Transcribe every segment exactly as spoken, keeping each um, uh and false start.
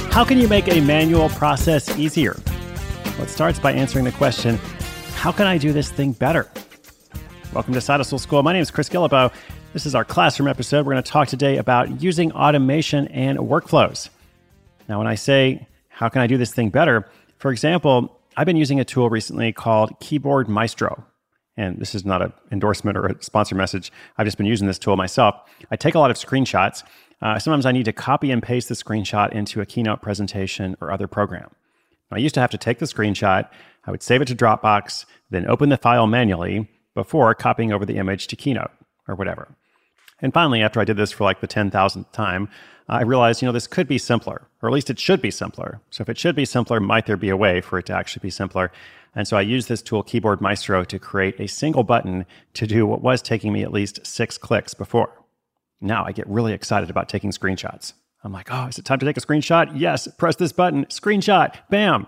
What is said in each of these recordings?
How can you make a manual process easier? Well, it starts by answering the question, how can I do this thing better? Welcome to Side Hustle School. My name is Chris Guillebeau. This is our classroom episode. We're going to talk today about using automation and workflows. Now, when I say, how can I do this thing better? For example, I've been using a tool recently called Keyboard Maestro. And this is not an endorsement or a sponsor message. I've just been using this tool myself. I take a lot of screenshots. Uh, sometimes I need to copy and paste the screenshot into a Keynote presentation or other program. I used to have to take the screenshot, I would save it to Dropbox, then open the file manually before copying over the image to Keynote or whatever. And finally, after I did this for like the ten thousandth time, I realized, you know, this could be simpler, or at least it should be simpler. So if it should be simpler, might there be a way for it to actually be simpler? And so I used this tool, Keyboard Maestro, to create a single button to do what was taking me at least six clicks before. Now I get really excited about taking screenshots. I'm like, oh, is it time to take a screenshot? Yes, press this button, screenshot, bam.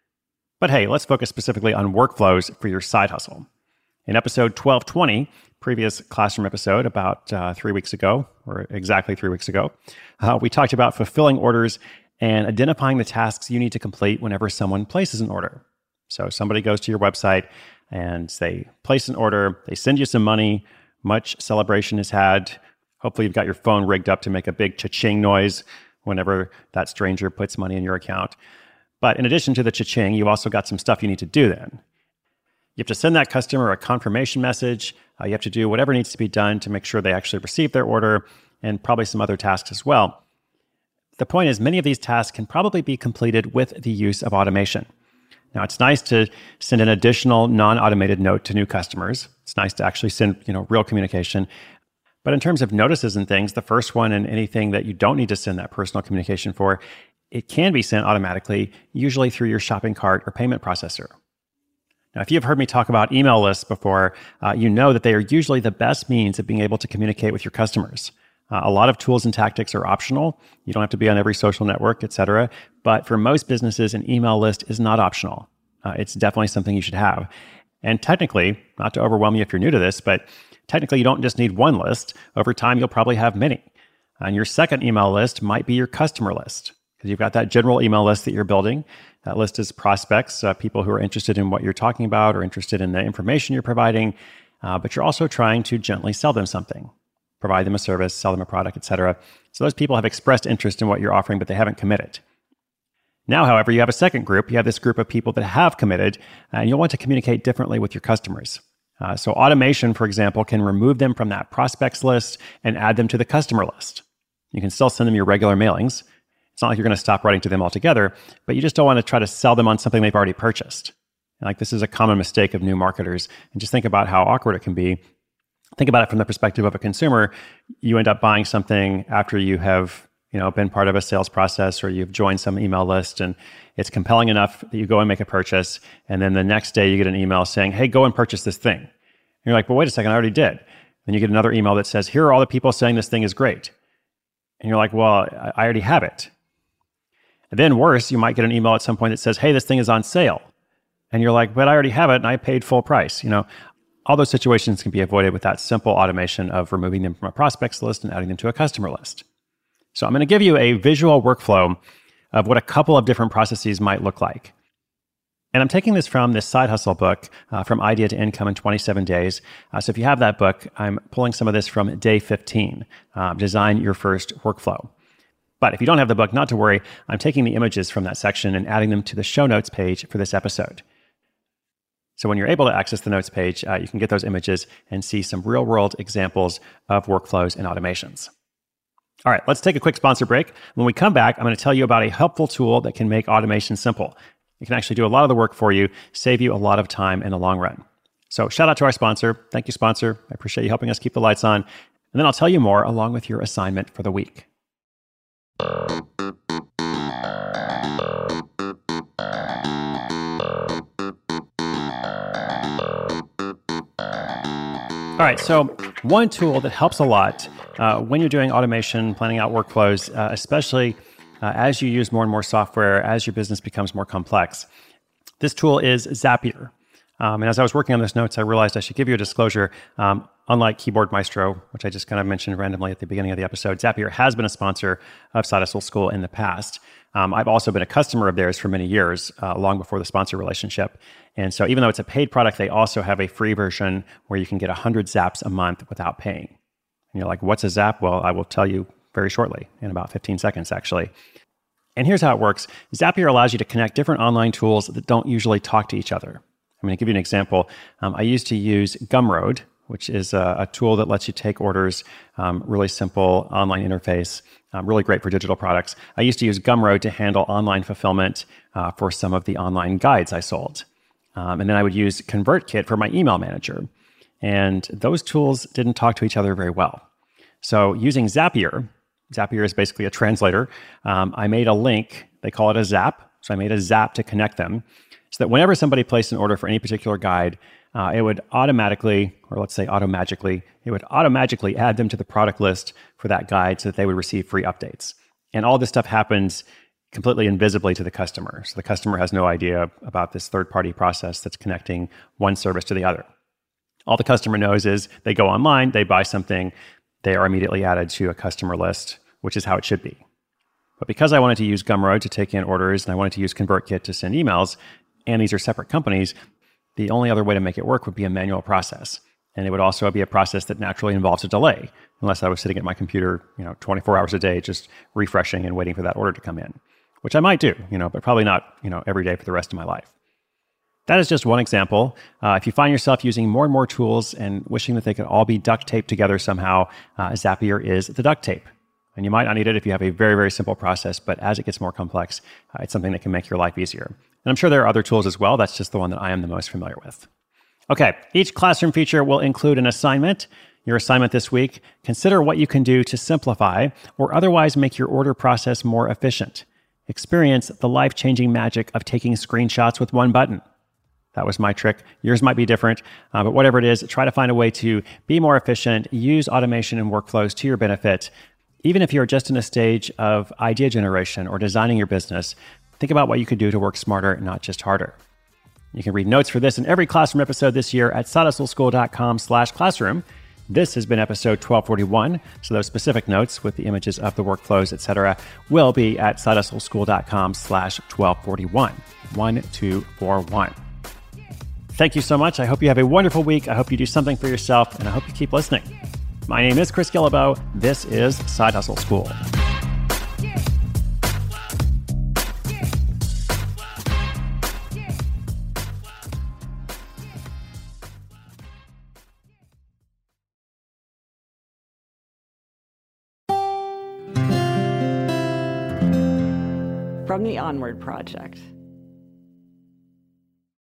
But hey, let's focus specifically on workflows for your side hustle. In episode twelve twenty, previous classroom episode about uh, three weeks ago, or exactly three weeks ago, uh, we talked about fulfilling orders and identifying the tasks you need to complete whenever someone places an order. So somebody goes to your website and they place an order, they send you some money, much celebration is had. Hopefully you've got your phone rigged up to make a big cha-ching noise whenever that stranger puts money in your account. But in addition to the cha-ching, you also got some stuff you need to do then. You have to send that customer a confirmation message. Uh, you have to do whatever needs to be done to make sure they actually receive their order, and probably some other tasks as well. The point is, many of these tasks can probably be completed with the use of automation. Now, it's nice to send an additional non-automated note to new customers. It's nice to actually send, you know, real communication. But in terms of notices and things, the first one and anything that you don't need to send that personal communication for, it can be sent automatically, usually through your shopping cart or payment processor. Now, if you've heard me talk about email lists before, uh, you know that they are usually the best means of being able to communicate with your customers. Uh, a lot of tools and tactics are optional. You don't have to be on every social network, et cetera. But for most businesses, an email list is not optional. Uh, it's definitely something you should have. And technically, not to overwhelm you if you're new to this, but technically you don't just need one list. Over time, you'll probably have many. And your second email list might be your customer list, because you've got that general email list that you're building. That list is prospects, uh, people who are interested in what you're talking about or interested in the information you're providing, uh, but you're also trying to gently sell them something, provide them a service, sell them a product, et cetera. So those people have expressed interest in what you're offering, but they haven't committed. Now, however, you have a second group. You have this group of people that have committed, and you'll want to communicate differently with your customers. Uh, so automation, for example, can remove them from that prospects list and add them to the customer list. You can still send them your regular mailings. It's not like you're going to stop writing to them altogether, but you just don't want to try to sell them on something they've already purchased. And like this is a common mistake of new marketers. And just think about how awkward it can be. Think about it from the perspective of a consumer. You end up buying something after you have, you know, been part of a sales process, or you've joined some email list, and it's compelling enough that you go and make a purchase. And then the next day you get an email saying, hey, go and purchase this thing. And you're like, well, wait a second, I already did. Then you get another email that says, here are all the people saying this thing is great. And you're like, well, I already have it. And then worse, you might get an email at some point that says, hey, this thing is on sale. And you're like, but I already have it and I paid full price. You know, all those situations can be avoided with that simple automation of removing them from a prospects list and adding them to a customer list. So I'm going to give you a visual workflow of what a couple of different processes might look like. And I'm taking this from this Side Hustle book, uh, From Idea to Income in twenty-seven days. Uh, so if you have that book, I'm pulling some of this from day fifteen, uh, Design Your First Workflow. But if you don't have the book, not to worry, I'm taking the images from that section and adding them to the show notes page for this episode. So when you're able to access the notes page, uh, you can get those images and see some real-world examples of workflows and automations. All right, let's take a quick sponsor break. When we come back, I'm going to tell you about a helpful tool that can make automation simple. It can actually do a lot of the work for you, save you a lot of time in the long run. So shout out to our sponsor. Thank you, sponsor. I appreciate you helping us keep the lights on. And then I'll tell you more along with your assignment for the week. All right, so one tool that helps a lot uh, when you're doing automation, planning out workflows, uh, especially uh, as you use more and more software, as your business becomes more complex. This tool is Zapier. Um, and as I was working on those notes, I realized I should give you a disclosure. Um, unlike Keyboard Maestro, which I just kind of mentioned randomly at the beginning of the episode, Zapier has been a sponsor of Side Hustle School in the past. Um, I've also been a customer of theirs for many years, uh, long before the sponsor relationship. And so even though it's a paid product, they also have a free version where you can get one hundred zaps a month without paying. And you're like, what's a zap? Well, I will tell you very shortly, in about fifteen seconds, actually. And here's how it works. Zapier allows you to connect different online tools that don't usually talk to each other. I'm going to give you an example. Um, I used to use Gumroad, which is a, a tool that lets you take orders, um, really simple online interface, um, really great for digital products. I used to use Gumroad to handle online fulfillment uh, for some of the online guides I sold. Um, and then I would use ConvertKit for my email manager. And those tools didn't talk to each other very well. So using Zapier, Zapier is basically a translator. Um, I made a link, they call it a zap. So I made a zap to connect them so that whenever somebody placed an order for any particular guide, uh, it would automatically, or let's say automagically, it would automatically add them to the product list for that guide so that they would receive free updates. And all this stuff happens completely invisibly to the customer. So the customer has no idea about this third-party process that's connecting one service to the other. All the customer knows is they go online, they buy something, they are immediately added to a customer list, which is how it should be. But because I wanted to use Gumroad to take in orders and I wanted to use ConvertKit to send emails, and these are separate companies, the only other way to make it work would be a manual process. And it would also be a process that naturally involves a delay, unless I was sitting at my computer, you know, twenty-four hours a day, just refreshing and waiting for that order to come in, which I might do, you know, but probably not, you know, every day for the rest of my life. That is just one example. Uh, if you find yourself using more and more tools and wishing that they could all be duct taped together somehow, uh, Zapier is the duct tape. And you might not need it if you have a very, very simple process, but as it gets more complex, uh, it's something that can make your life easier. And I'm sure there are other tools as well. That's just the one that I am the most familiar with. Okay, each classroom feature will include an assignment. Your assignment this week, consider what you can do to simplify or otherwise make your order process more efficient. Experience the life-changing magic of taking screenshots with one button. That was my trick. Yours might be different, uh, but whatever it is, try to find a way to be more efficient, use automation and workflows to your benefit. Even if you're just in a stage of idea generation or designing your business, think about what you could do to work smarter, not just harder. You can read notes for this in every classroom episode this year at sidehustleschool.com slash classroom. This has been episode twelve forty-one, so those specific notes with the images of the workflows, et cetera, will be at sidehustleschool.com slash 1241, one two four one. Thank you so much. I hope you have a wonderful week. I hope you do something for yourself, and I hope you keep listening. My name is Chris Guillebeau. This is Side Hustle School. From the Onward Project.